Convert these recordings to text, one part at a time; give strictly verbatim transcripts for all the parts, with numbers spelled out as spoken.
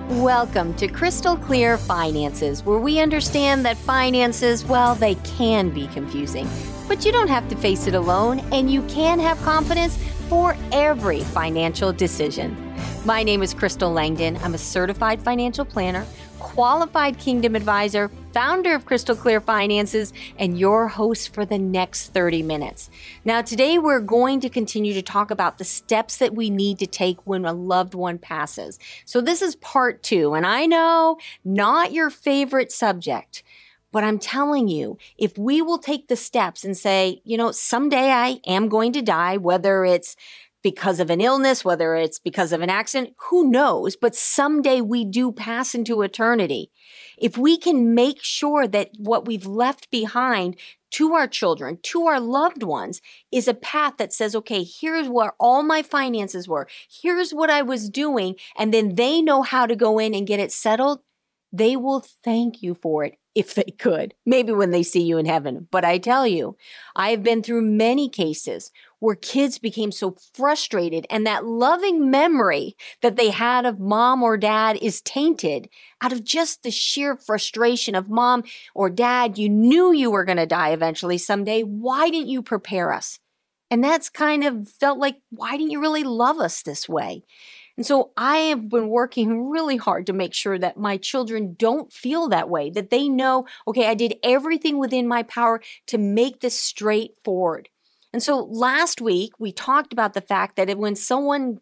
Welcome to Crystal Clear Finances, where we understand that finances, well, they can be confusing, but you don't have to face it alone, and you can have confidence for every financial decision. My name is Crystal Langdon. I'm a certified financial planner, qualified Kingdom advisor, founder of Crystal Clear Finances, and your host for the next thirty minutes. Now, today we're going to continue to talk about the steps that we need to take when a loved one passes. So this is part two, and I know not your favorite subject, but I'm telling you, if we will take the steps and say, you know, someday I am going to die, whether it's because of an illness, whether it's because of an accident, who knows? But someday we do pass into eternity. If we can make sure that what we've left behind to our children, to our loved ones, is a path that says, okay, here's where all my finances were. Here's what I was doing. And then they know how to go in and get it settled. They will thank you for it if they could, maybe when they see you in heaven. But I tell you, I have been through many cases where kids became so frustrated and that loving memory that they had of mom or dad is tainted out of just the sheer frustration of mom or dad. You knew you were going to die eventually someday. Why didn't you prepare us? And that's kind of felt like, why didn't you really love us this way? And so I have been working really hard to make sure that my children don't feel that way, that they know, okay, I did everything within my power to make this straightforward. And so last week, we talked about the fact that when someone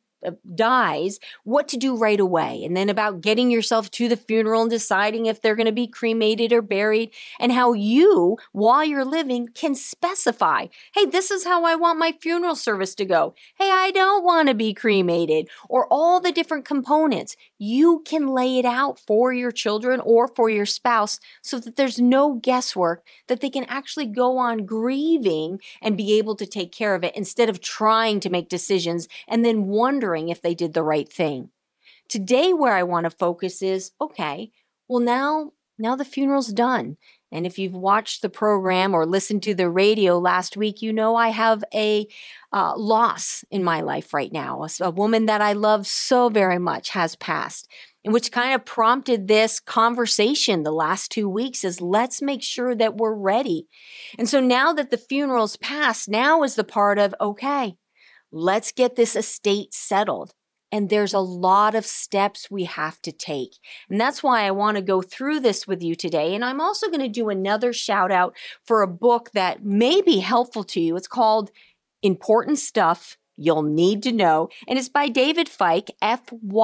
dies, what to do right away, and then about getting yourself to the funeral and deciding if they're going to be cremated or buried, and how you, while you're living, can specify, hey, this is how I want my funeral service to go. Hey, I don't want to be cremated, or all the different components. You can lay it out for your children or for your spouse so that there's no guesswork, that they can actually go on grieving and be able to take care of it instead of trying to make decisions and then wondering if they did the right thing. Today, where I want to focus is, okay, well, now, now the funeral's done. And if you've watched the program or listened to the radio last week, you know I have a uh, loss in my life right now. A, a woman that I love so very much has passed, and which kind of prompted this conversation the last two weeks is let's make sure that we're ready. And so now that the funeral's passed, now is the part of, okay, let's get this estate settled. And there's a lot of steps we have to take. And that's why I want to go through this with you today. And I'm also going to do another shout out for a book that may be helpful to you. It's called Important Stuff You'll Need to Know. And it's by David Fyke, F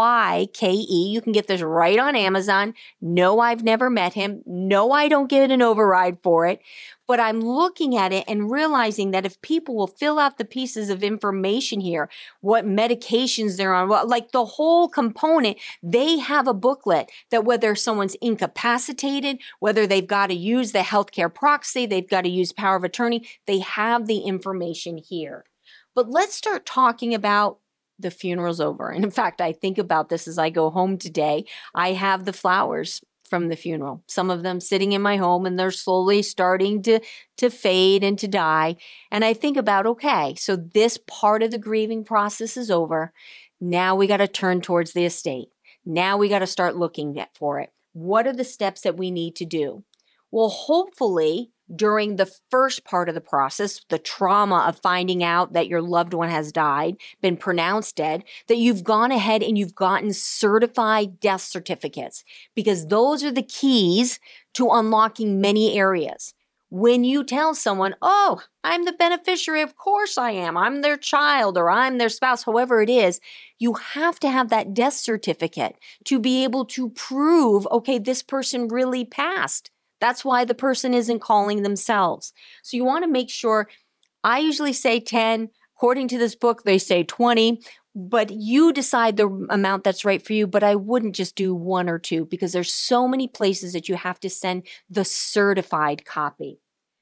Y K E. You can get this right on Amazon. No, I've never met him. No, I don't get an override for it. But I'm looking at it and realizing that if people will fill out the pieces of information here, what medications they're on, what, like the whole component, they have a booklet that whether someone's incapacitated, whether they've got to use the healthcare proxy, they've got to use power of attorney, they have the information here. But let's start talking about the funeral's over. And in fact, I think about this as I go home today. I have the flowers from the funeral, some of them sitting in my home, and they're slowly starting to, to fade and to die. And I think about, okay, so this part of the grieving process is over. Now we got to turn towards the estate. Now we got to start looking at, for it. What are the steps that we need to do? Well, hopefully, during the first part of the process, the trauma of finding out that your loved one has died, been pronounced dead, that you've gone ahead and you've gotten certified death certificates, because those are the keys to unlocking many areas. When you tell someone, oh, I'm the beneficiary, of course I am, I'm their child or I'm their spouse, however it is, you have to have that death certificate to be able to prove, okay, this person really passed. That's why the person isn't calling themselves. So you want to make sure, I usually say ten. According to this book, they say twenty, but you decide the amount that's right for you. But I wouldn't just do one or two because there's so many places that you have to send the certified copy.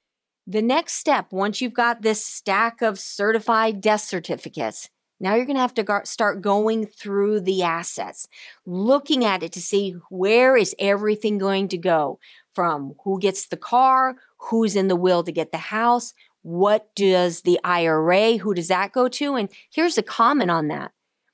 The next step, once you've got this stack of certified death certificates, now you're going to have to go- start going through the assets, looking at it to see where is everything going to go. From who gets the car, who's in the will to get the house, what does the I R A, who does that go to? And here's a comment on that.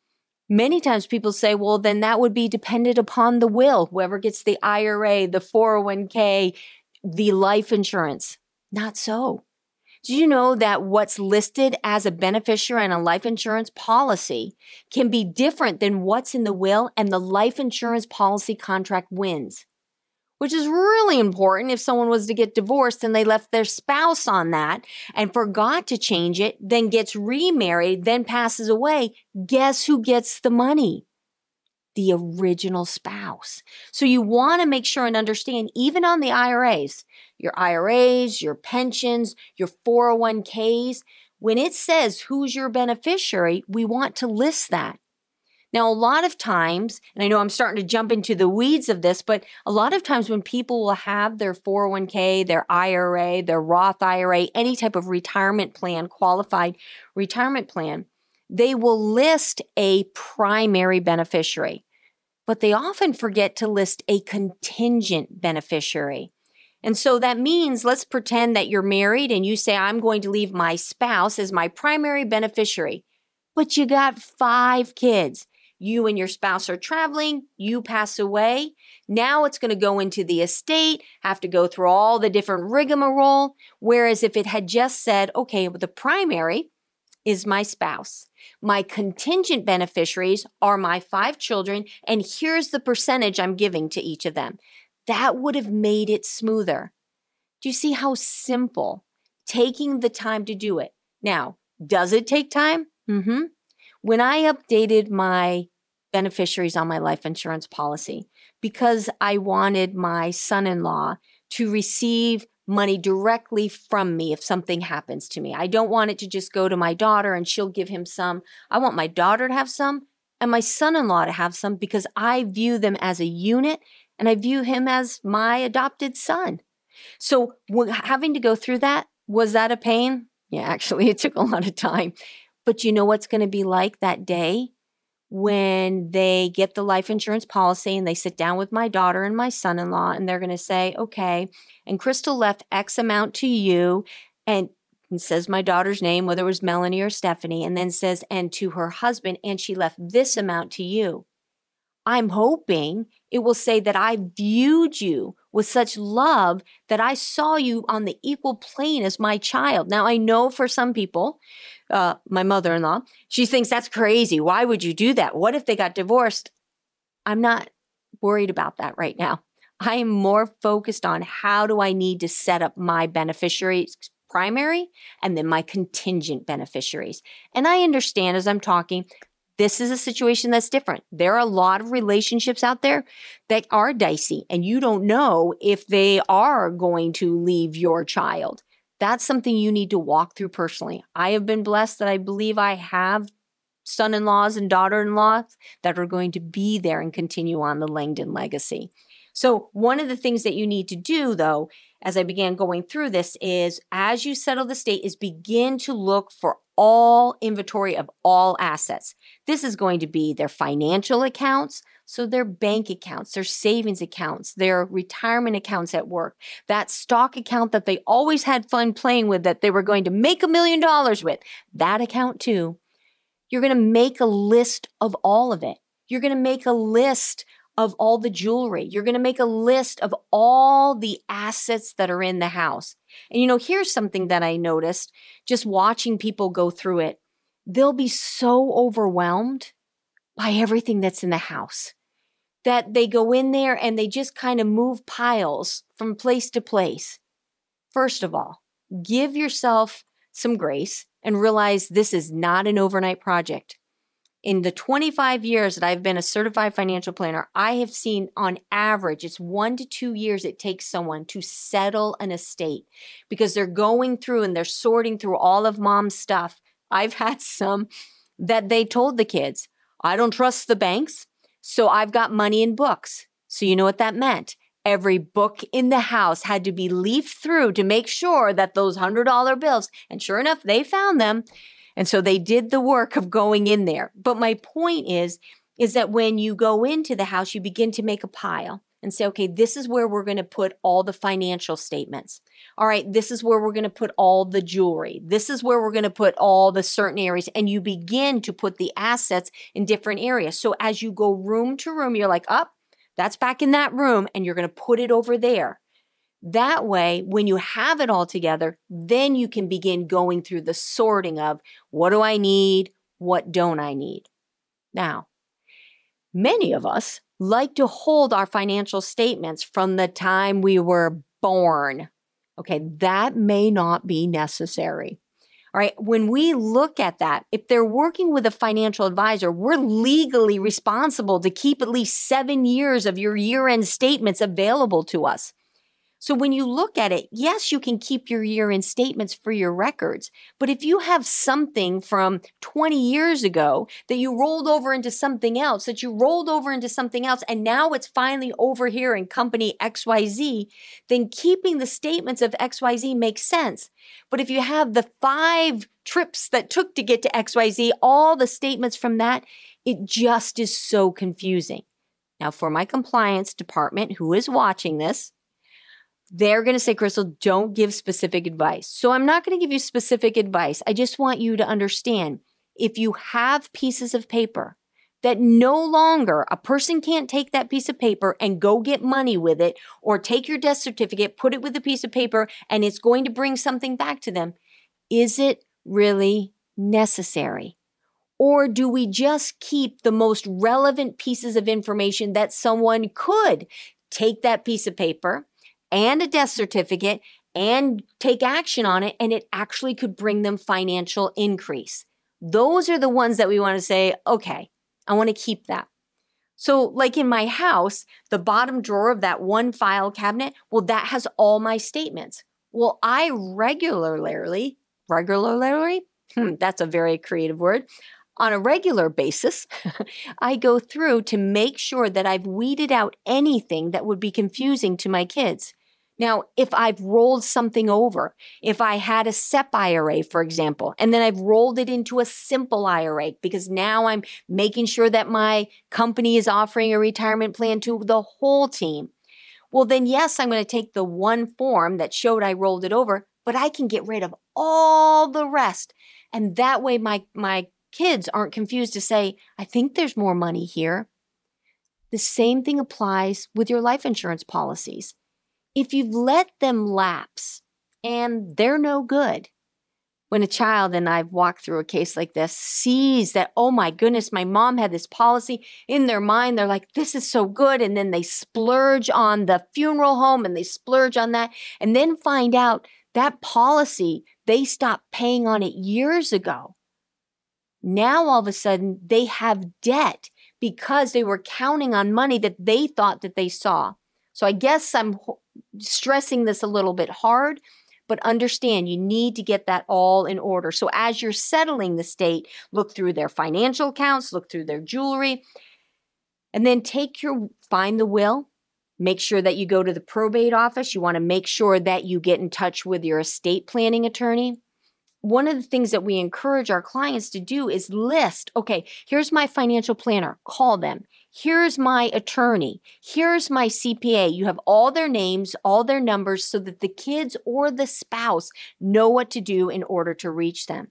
Many times people say, well, then that would be dependent upon the will, whoever gets the I R A, the four oh one k, the life insurance. Not so. Do you know that what's listed as a beneficiary in a life insurance policy can be different than what's in the will, and the life insurance policy contract wins? Which is really important if someone was to get divorced and they left their spouse on that and forgot to change it, then gets remarried, then passes away. Guess who gets the money? The original spouse. So you want to make sure and understand, even on the I R As, your I R As, your pensions, your four oh one k's, when it says who's your beneficiary, we want to list that. Now, a lot of times, and I know I'm starting to jump into the weeds of this, but a lot of times when people will have their four oh one k, their I R A, their Roth I R A, any type of retirement plan, qualified retirement plan, they will list a primary beneficiary, but they often forget to list a contingent beneficiary. And so that means, let's pretend that you're married and you say, I'm going to leave my spouse as my primary beneficiary, but you got five kids. You and your spouse are traveling, you pass away. Now it's going to go into the estate, have to go through all the different rigmarole. Whereas if it had just said, okay, well, the primary is my spouse. My contingent beneficiaries are my five children, and here's the percentage I'm giving to each of them. That would have made it smoother. Do you see how simple? Taking the time to do it. Now, does it take time? Mm-hmm. When I updated my beneficiaries on my life insurance policy, because I wanted my son-in-law to receive money directly from me if something happens to me. I don't want it to just go to my daughter and she'll give him some. I want my daughter to have some and my son-in-law to have some, because I view them as a unit and I view him as my adopted son. So having to go through that, was that a pain? Yeah, actually, it took a lot of time. But you know what's going to be like that day when they get the life insurance policy and they sit down with my daughter and my son-in-law and they're going to say, okay, and Crystal left X amount to you, and it says my daughter's name, whether it was Melanie or Stephanie, and then says, and to her husband, and she left this amount to you. I'm hoping it will say that I viewed you with such love that I saw you on the equal plane as my child. Now, I know for some people, uh, my mother-in-law, she thinks that's crazy. Why would you do that? What if they got divorced? I'm not worried about that right now. I am more focused on how do I need to set up my beneficiaries primary and then my contingent beneficiaries. And I understand as I'm talking, this is a situation that's different. There are a lot of relationships out there that are dicey, and you don't know if they are going to leave your child. That's something you need to walk through personally. I have been blessed that I believe I have son-in-laws and daughter-in-laws that are going to be there and continue on the Langdon legacy. So one of the things that you need to do, though, as I began going through this, is as you settle the estate, is begin to look for all inventory of all assets. This is going to be their financial accounts, so their bank accounts, their savings accounts, their retirement accounts at work, that stock account that they always had fun playing with that they were going to make a million dollars with, that account too. You're going to make a list of all of it. You're going to make a list of all the jewelry. You're going to make a list of all the assets that are in the house. And you know, here's something that I noticed just watching people go through it. They'll be so overwhelmed by everything that's in the house that they go in there and they just kind of move piles from place to place. First of all, give yourself some grace and realize this is not an overnight project. In the twenty-five years that I've been a certified financial planner, I have seen on average, it's one to two years it takes someone to settle an estate because they're going through and they're sorting through all of mom's stuff. I've had some that they told the kids, I don't trust the banks, so I've got money in books. So you know what that meant? Every book in the house had to be leafed through to make sure that those one hundred dollar bills, and sure enough, they found them. And so they did the work of going in there. But my point is, is that when you go into the house, you begin to make a pile. and say, okay, this is where we're going to put all the financial statements. All right, this is where we're going to put all the jewelry. This is where we're going to put all the certain areas. And you begin to put the assets in different areas. So as you go room to room, you're like, up, oh, that's back in that room, and you're going to put it over there. That way, when you have it all together, then you can begin going through the sorting of what do I need? What don't I need? Now, many of us like to hold our financial statements from the time we were born. Okay, that may not be necessary. All right, when we look at that, if they're working with a financial advisor, we're legally responsible to keep at least seven years of your year-end statements available to us. So when you look at it, yes, you can keep your year-end statements for your records. But if you have something from twenty years ago that you rolled over into something else, that you rolled over into something else, and now it's finally over here in company X Y Z, then keeping the statements of X Y Z makes sense. But if you have the five trips that took to get to X Y Z, all the statements from that, it just is so confusing. Now, for my compliance department who is watching this, they're going to say, Crystal, don't give specific advice. So I'm not going to give you specific advice. I just want you to understand, if you have pieces of paper that no longer, a person can't take that piece of paper and go get money with it, or take your death certificate, put it with a piece of paper, and it's going to bring something back to them, is it really necessary? Or do we just keep the most relevant pieces of information that someone could take that piece of paper and a death certificate and take action on it, and it actually could bring them financial increase? Those are the ones that we want to say, okay, I want to keep that. So like in my house, the bottom drawer of that one file cabinet, well, that has all my statements. Well, I regularly, regularly, hmm, that's a very creative word, on a regular basis, I go through to make sure that I've weeded out anything that would be confusing to my kids. Now, if I've rolled something over, if I had a S E P I R A, for example, and then I've rolled it into a simple I R A because now I'm making sure that my company is offering a retirement plan to the whole team. Well, then yes, I'm going to take the one form that showed I rolled it over, but I can get rid of all the rest. And that way my, my kids aren't confused to say, I think there's more money here. The same thing applies with your life insurance policies. If you've let them lapse and they're no good, when a child, and I've walked through a case like this, sees that, oh my goodness, my mom had this policy in their mind, they're like, this is so good. And then they splurge on the funeral home and they splurge on that, and then find out that policy, they stopped paying on it years ago. Now, all of a sudden, they have debt because they were counting on money that they thought that they saw. So I guess I'm stressing this a little bit hard, but understand you need to get that all in order. So as you're settling the state, look through their financial accounts, look through their jewelry, and then take your, find the will. Make sure that you go to the probate office. You want to make sure that you get in touch with your estate planning attorney. One of the things that we encourage our clients to do is list, okay, here's my financial planner, call them. Here's my attorney. Here's my C P A. You have all their names, all their numbers, so that the kids or the spouse know what to do in order to reach them.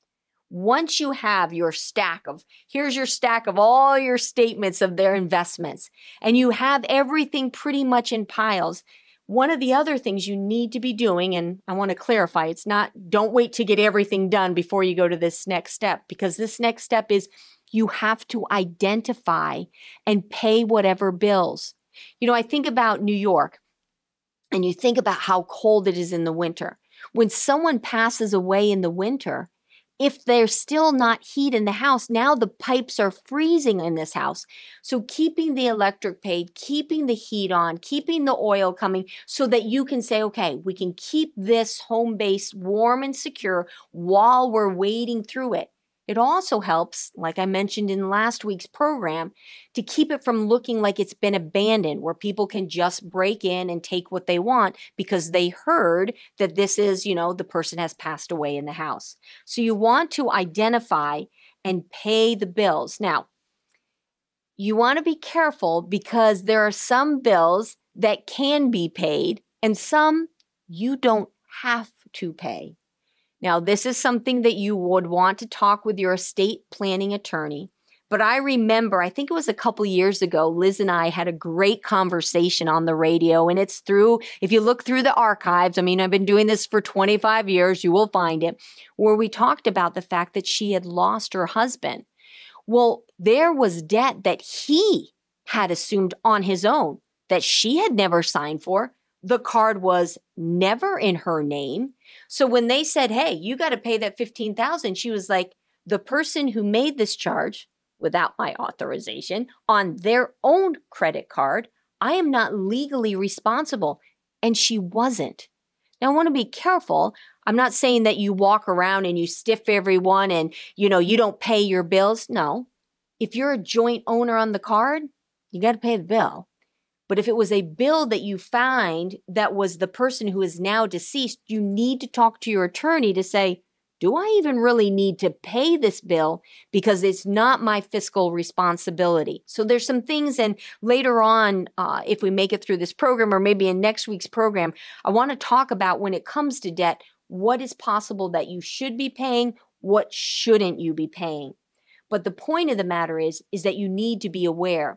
Once you have your stack of, here's your stack of all your statements of their investments, and you have everything pretty much in piles, one of the other things you need to be doing, and I want to clarify, it's not, don't wait to get everything done before you go to this next step, because this next step is you have to identify and pay whatever bills. You know, I think about New York, and you think about how cold it is in the winter. When someone passes away in the winter, if there's still not heat in the house, now the pipes are freezing in this house. So keeping the electric paid, keeping the heat on, keeping the oil coming so that you can say, okay, we can keep this home base warm and secure while we're wading through it. It also helps, like I mentioned in last week's program, to keep it from looking like it's been abandoned, where people can just break in and take what they want because they heard that this is, you know, the person has passed away in the house. So you want to identify and pay the bills. Now, you want to be careful because there are some bills that can be paid and some you don't have to pay. Now, this is something that you would want to talk with your estate planning attorney. But I remember, I think it was a couple years ago, Liz and I had a great conversation on the radio. And it's through, if you look through the archives, I mean, I've been doing this for twenty-five years, you will find it, where we talked about the fact that she had lost her husband. Well, there was debt that he had assumed on his own that she had never signed for. The card was never in her name. So when they said, hey, you got to pay that fifteen thousand dollars, she was like, the person who made this charge without my authorization on their own credit card, I am not legally responsible. And she wasn't. Now, I want to be careful. I'm not saying that you walk around and you stiff everyone and, you know, you don't pay your bills. No. If you're a joint owner on the card, you got to pay the bill. But if it was a bill that you find that was the person who is now deceased, you need to talk to your attorney to say, do I even really need to pay this bill because it's not my fiscal responsibility? So there's some things, and later on, uh, if we make it through this program or maybe in next week's program, I want to talk about when it comes to debt, what is possible that you should be paying, what shouldn't you be paying? But the point of the matter is, is that you need to be aware.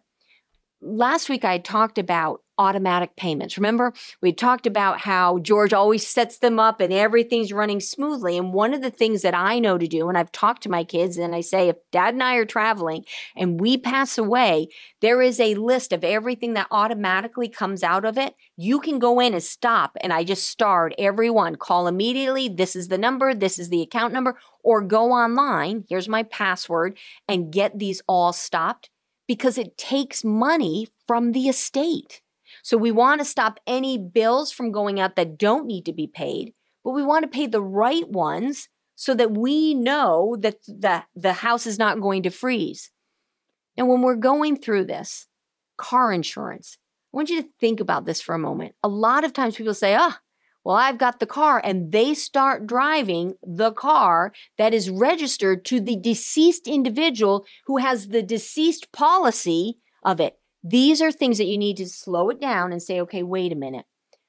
Last week, I talked about automatic payments. Remember, we talked about how George always sets them up and everything's running smoothly. And one of the things that I know to do, and I've talked to my kids and I say, if Dad and I are traveling and we pass away, there is a list of everything that automatically comes out of it. You can go in and stop. And I just starred everyone. Call immediately. This is the number. This is the account number. Or go online. Here's my password and get these all stopped. Because it takes money from the estate. So we want to stop any bills from going out that don't need to be paid, but we want to pay the right ones so that we know that the, the house is not going to freeze. Now, when we're going through this, car insurance, I want you to think about this for a moment. A lot of times people say, ah, well, I've got the car, and they start driving the car that is registered to the deceased individual who has the deceased policy of it. These are things that you need to slow it down and say, okay, wait a minute.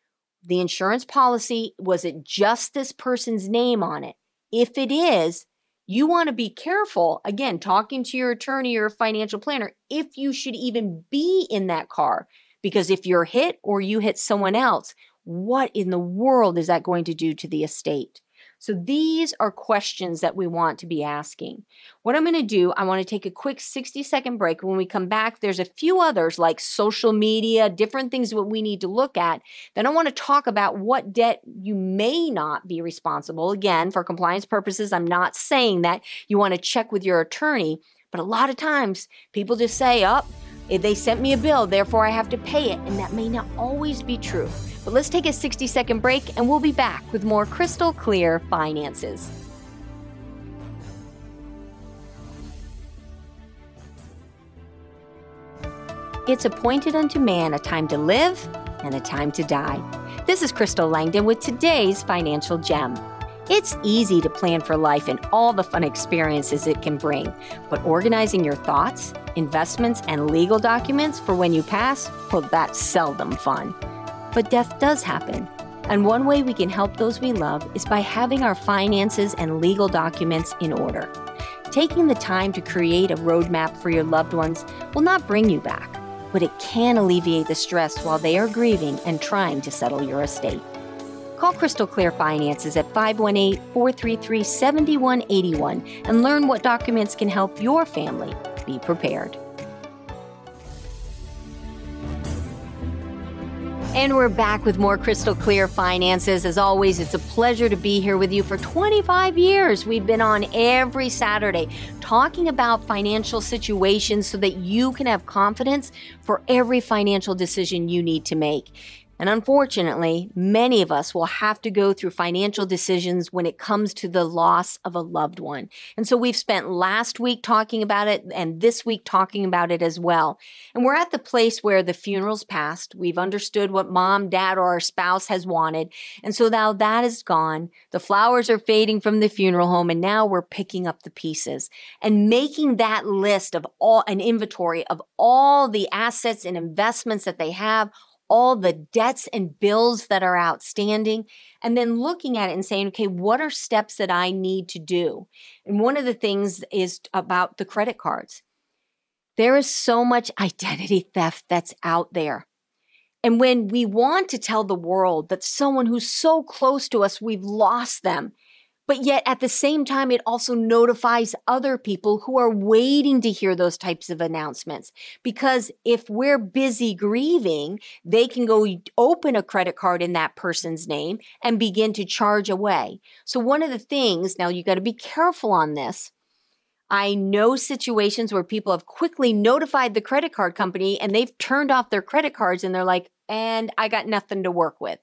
The insurance policy, was it just this person's name on it? If it is, you want to be careful, again, talking to your attorney or financial planner, if you should even be in that car. Because if you're hit or you hit someone else, what in the world is that going to do to the estate? So these are questions that we want to be asking. What I'm going to do, I want to take a quick sixty second break. When we come back, there's a few others like social media, different things that we need to look at. Then I want to talk about what debt you may not be responsible. Again, for compliance purposes, I'm not saying that. You want to check with your attorney. But a lot of times people just say, oh, they sent me a bill, therefore I have to pay it. And that may not always be true. But let's take a sixty second break and we'll be back with more Crystal Clear Finances. It's appointed unto man a time to live and a time to die. This is Crystal Langdon with today's financial gem. It's easy to plan for life and all the fun experiences it can bring, but organizing your thoughts, investments, and legal documents for when you pass, well, that's seldom fun. But death does happen, and one way we can help those we love is by having our finances and legal documents in order. Taking the time to create a roadmap for your loved ones will not bring you back, but it can alleviate the stress while they are grieving and trying to settle your estate. Call Crystal Clear Finances at five one eight, four three three, seven one eight one and learn what documents can help your family be prepared. And we're back with more Crystal Clear Finances. As always, it's a pleasure to be here with you. For twenty-five years, we've been on every Saturday talking about financial situations so that you can have confidence for every financial decision you need to make. And unfortunately, many of us will have to go through financial decisions when it comes to the loss of a loved one. And so we've spent last week talking about it and this week talking about it as well. And we're at the place where the funeral's passed. We've understood what mom, dad, or our spouse has wanted. And so now that is gone. The flowers are fading from the funeral home, and now we're picking up the pieces and making that list of all, an inventory of all the assets and investments that they have, all the debts and bills that are outstanding, and then looking at it and saying, okay, what are steps that I need to do? And one of the things is about the credit cards. There is so much identity theft that's out there. And when we want to tell the world that someone who's so close to us, we've lost them, but yet at the same time, it also notifies other people who are waiting to hear those types of announcements. Because if we're busy grieving, they can go open a credit card in that person's name and begin to charge away. So one of the things, now you got to be careful on this. I know situations where people have quickly notified the credit card company and they've turned off their credit cards and they're like, and I got nothing to work with.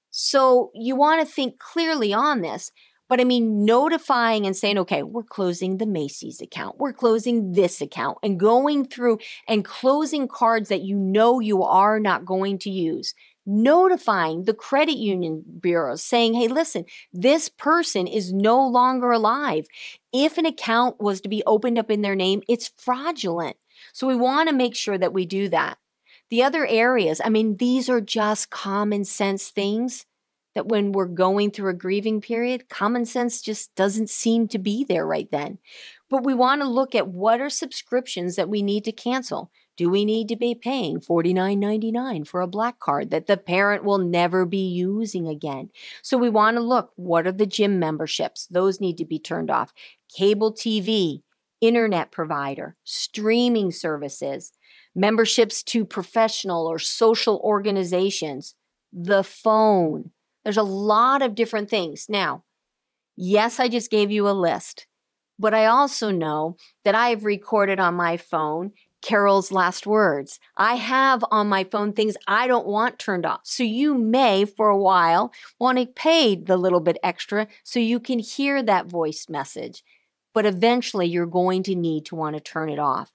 So you want to think clearly on this. But I mean, notifying and saying, okay, we're closing the Macy's account, we're closing this account, and going through and closing cards that you know you are not going to use. Notifying the credit union bureaus saying, hey, listen, this person is no longer alive. If an account was to be opened up in their name, it's fraudulent. So we want to make sure that we do that. The other areas, I mean, these are just common sense things that when we're going through a grieving period, common sense just doesn't seem to be there right then. But we want to look at what are subscriptions that we need to cancel. Do we need to be paying forty-nine ninety-nine for a black card that the parent will never be using again? So we want to look, what are the gym memberships? Those need to be turned off. Cable T V, internet provider, streaming services, memberships to professional or social organizations, the phone. There's a lot of different things. Now, yes, I just gave you a list, but I also know that I have recorded on my phone Carol's last words. I have on my phone things I don't want turned off. So you may, for a while, want to pay the little bit extra so you can hear that voice message. But eventually, you're going to need to want to turn it off.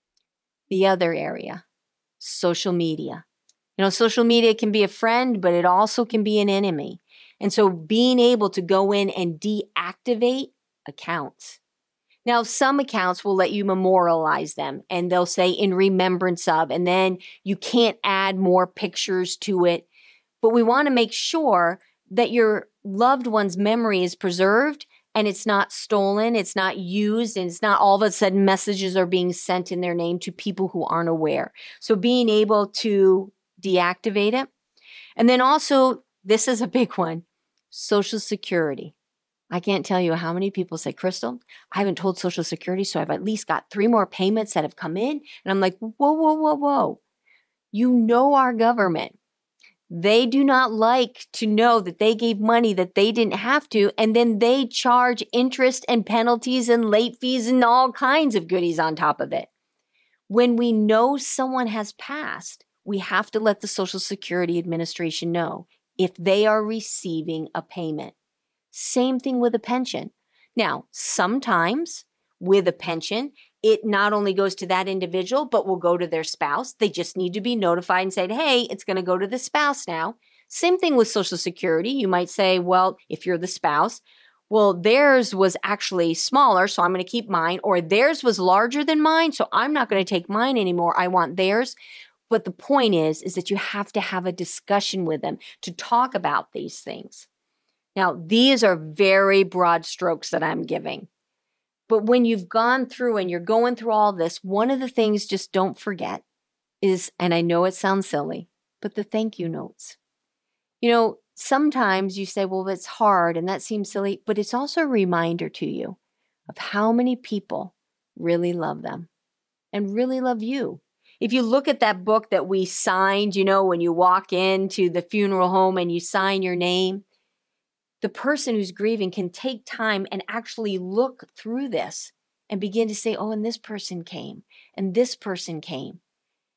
The other area, social media. You know, social media can be a friend, but it also can be an enemy. And so being able to go in and deactivate accounts. Now, some accounts will let you memorialize them and they'll say in remembrance of, and then you can't add more pictures to it. But we want to make sure that your loved one's memory is preserved and it's not stolen, it's not used, and it's not all of a sudden messages are being sent in their name to people who aren't aware. So being able to deactivate it. And then also, this is a big one, Social Security. I can't tell you how many people say, Crystal, I haven't told Social Security, so I've at least got three more payments that have come in. And I'm like, whoa, whoa, whoa, whoa. You know our government. They do not like to know that they gave money that they didn't have to, and then they charge interest and penalties and late fees and all kinds of goodies on top of it. When we know someone has passed, we have to let the Social Security Administration know if they are receiving a payment. Same thing with a pension. Now, sometimes with a pension, it not only goes to that individual, but will go to their spouse. They just need to be notified and said, hey, it's going to go to the spouse now. Same thing with Social Security. You might say, well, if you're the spouse, well, theirs was actually smaller, so I'm going to keep mine, or theirs was larger than mine, so I'm not going to take mine anymore. I want theirs. But the point is, is that you have to have a discussion with them to talk about these things. Now, these are very broad strokes that I'm giving. But when you've gone through and you're going through all this, one of the things just don't forget is, and I know it sounds silly, but the thank you notes. You know, sometimes you say, well, it's hard and that seems silly, but it's also a reminder to you of how many people really love them and really love you. If you look at that book that we signed, you know, when you walk into the funeral home and you sign your name, the person who's grieving can take time and actually look through this and begin to say, oh, and this person came, and this person came.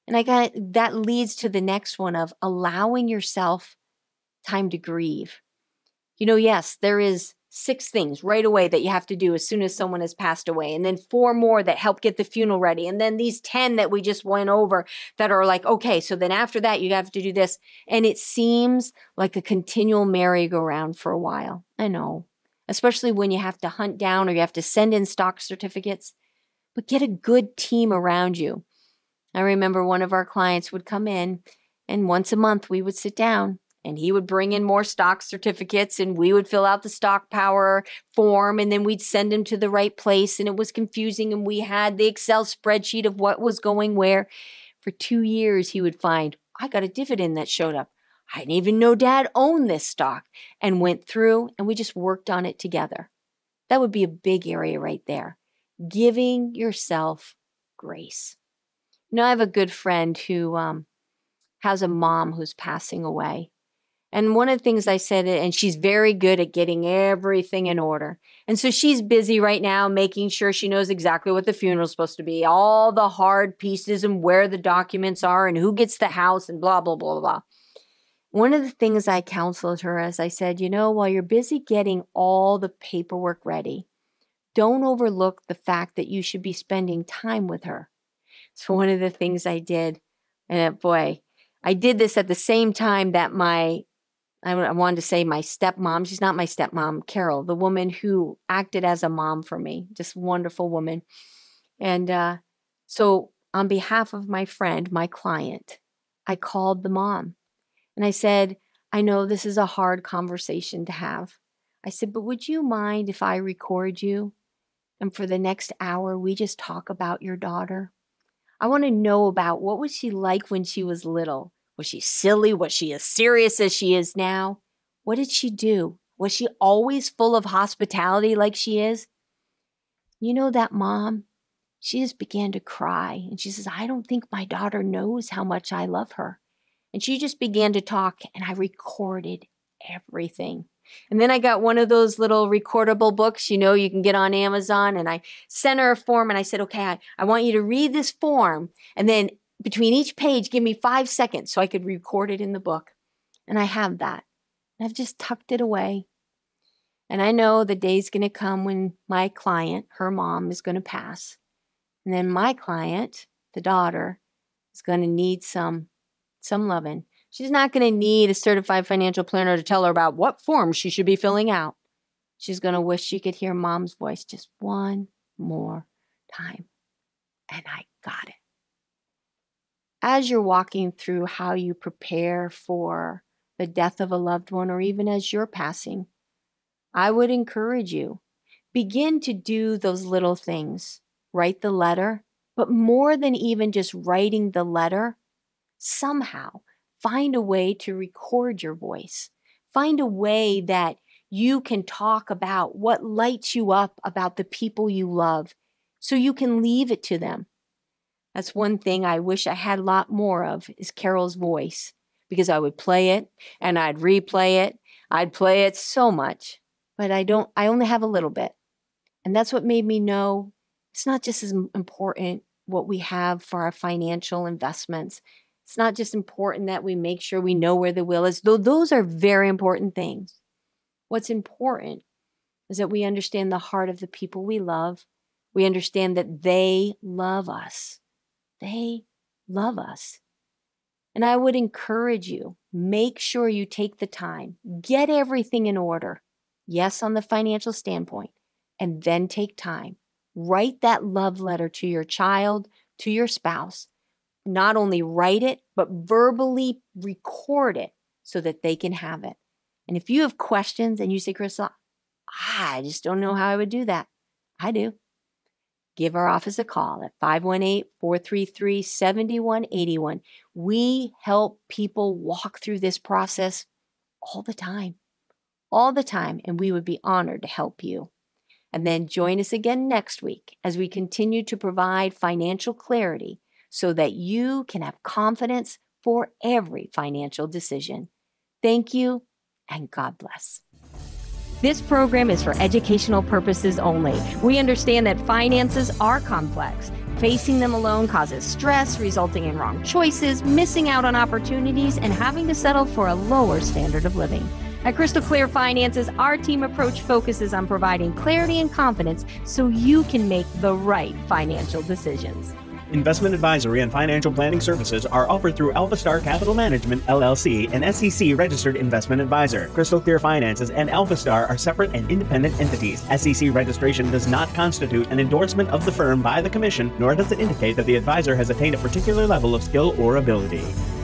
And I got that leads to the next one of allowing yourself time to grieve. You know, yes, there is six things right away that you have to do as soon as someone has passed away. And then four more that help get the funeral ready. And then these ten that we just went over that are like, okay, so then after that, you have to do this. And it seems like a continual merry-go-round for a while. I know, especially when you have to hunt down or you have to send in stock certificates. But get a good team around you. I remember one of our clients would come in, and once a month we would sit down. And he would bring in more stock certificates and we would fill out the stock power form and then we'd send him to the right place. And it was confusing. And we had the Excel spreadsheet of what was going where. For two years, he would find, I got a dividend that showed up. I didn't even know Dad owned this stock, and went through and we just worked on it together. That would be a big area right there. Giving yourself grace. You know, I have a good friend who um, has a mom who's passing away. And one of the things I said, and she's very good at getting everything in order. And so she's busy right now making sure she knows exactly what the funeral is supposed to be, all the hard pieces and where the documents are and who gets the house and blah, blah, blah, blah. One of the things I counseled her as I said, you know, while you're busy getting all the paperwork ready, don't overlook the fact that you should be spending time with her. So one of the things I did, and boy, I did this at the same time that my I wanted to say my stepmom. She's not my stepmom, Carol, the woman who acted as a mom for me, just wonderful woman. And uh, so on behalf of my friend, my client, I called the mom and I said, I know this is a hard conversation to have. I said, but would you mind if I record you? And for the next hour, we just talk about your daughter. I want to know about what was she like when she was little? Was she silly? Was she as serious as she is now? What did she do? Was she always full of hospitality like she is? You know that mom? She just began to cry. And she says, I don't think my daughter knows how much I love her. And she just began to talk, and I recorded everything. And then I got one of those little recordable books, you know, you can get on Amazon. And I sent her a form, and I said, okay, I, I want you to read this form. And then between each page, give me five seconds so I could record it in the book. And I have that. I've just tucked it away. And I know the day's going to come when my client, her mom, is going to pass. And then my client, the daughter, is going to need some, some loving. She's not going to need a certified financial planner to tell her about what form she should be filling out. She's going to wish she could hear mom's voice just one more time. And I got it. As you're walking through how you prepare for the death of a loved one, or even as you're passing, I would encourage you, begin to do those little things. Write the letter, but more than even just writing the letter, somehow find a way to record your voice. Find a way that you can talk about what lights you up about the people you love, so you can leave it to them. That's one thing I wish I had a lot more of, is Carol's voice, because I would play it and I'd replay it. I'd play it so much, but I don't, I only have a little bit. And that's what made me know it's not just as important what we have for our financial investments. It's not just important that we make sure we know where the will is, though those are very important things. What's important is that we understand the heart of the people we love. We understand that they love us. They love us. And I would encourage you, make sure you take the time, get everything in order. Yes, on the financial standpoint, and then take time. Write that love letter to your child, to your spouse. Not only write it, but verbally record it so that they can have it. And if you have questions and you say, Crystal, I just don't know how I would do that. I do. Give our office a call at five one eight, four three three, seven one eight one. We help people walk through this process all the time, all the time, and we would be honored to help you. And then join us again next week as we continue to provide financial clarity so that you can have confidence for every financial decision. Thank you, and God bless. This program is for educational purposes only. We understand that finances are complex. Facing them alone causes stress, resulting in wrong choices, missing out on opportunities, and having to settle for a lower standard of living. At Crystal Clear Finances, our team approach focuses on providing clarity and confidence so you can make the right financial decisions. Investment advisory and financial planning services are offered through AlphaStar Capital Management, L L C, an S E C-registered investment advisor. Crystal Clear Finances and AlphaStar are separate and independent entities. S E C registration does not constitute an endorsement of the firm by the Commission, nor does it indicate that the advisor has attained a particular level of skill or ability.